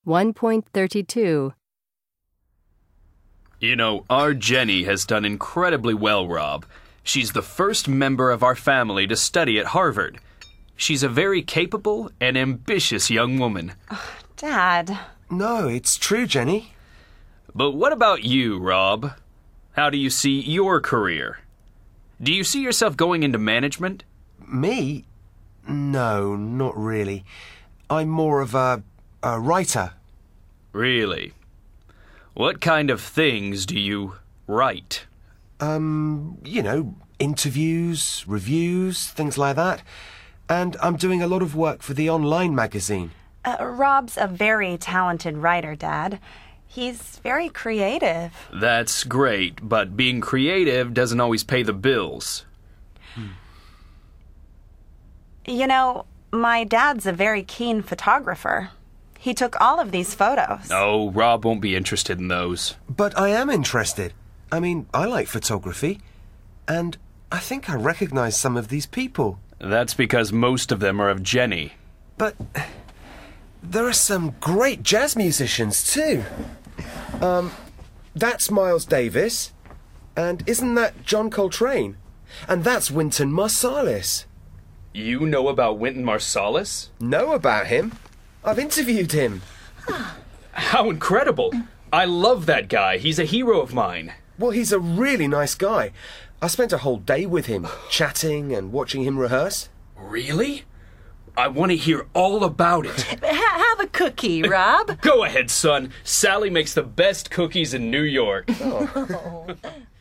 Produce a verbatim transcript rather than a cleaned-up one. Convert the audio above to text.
one point thirty-two. You know, our Jenny has done incredibly well, Rob. She's the first member of our family to study at Harvard. She's a very capable and ambitious young woman. Dad. No, it's true, Jenny. But what about you, Rob? How do you see your career? Do you see yourself going into management? Me? No, not really. I'm more of a, a writer. Really? What kind of things do you write? Um, you know, interviews, reviews, things like that. And I'm doing a lot of work for the online magazine. Uh, Rob's a very talented writer, Dad. He's very creative. That's great, but being creative doesn't always pay the bills. Hmm. You know, my dad's a very keen photographer. He took all of these photos. Oh, Rob won't be interested in those. But I am interested. I mean, I like photography. And I think I recognize some of these people. That's because most of them are of Jenny. But there are some great jazz musicians, too. Um, that's Miles Davis. And isn't that John Coltrane? And that's Wynton Marsalis. You know about Wynton Marsalis? Know about him? I've interviewed him. How incredible! I love that guy. He's a hero of mine. Well, he's a really nice guy. I spent a whole day with him, chatting and watching him rehearse. Really? I want to hear all about it. Have a cookie, Rob. Go ahead, son. Sally makes the best cookies in New York. Oh.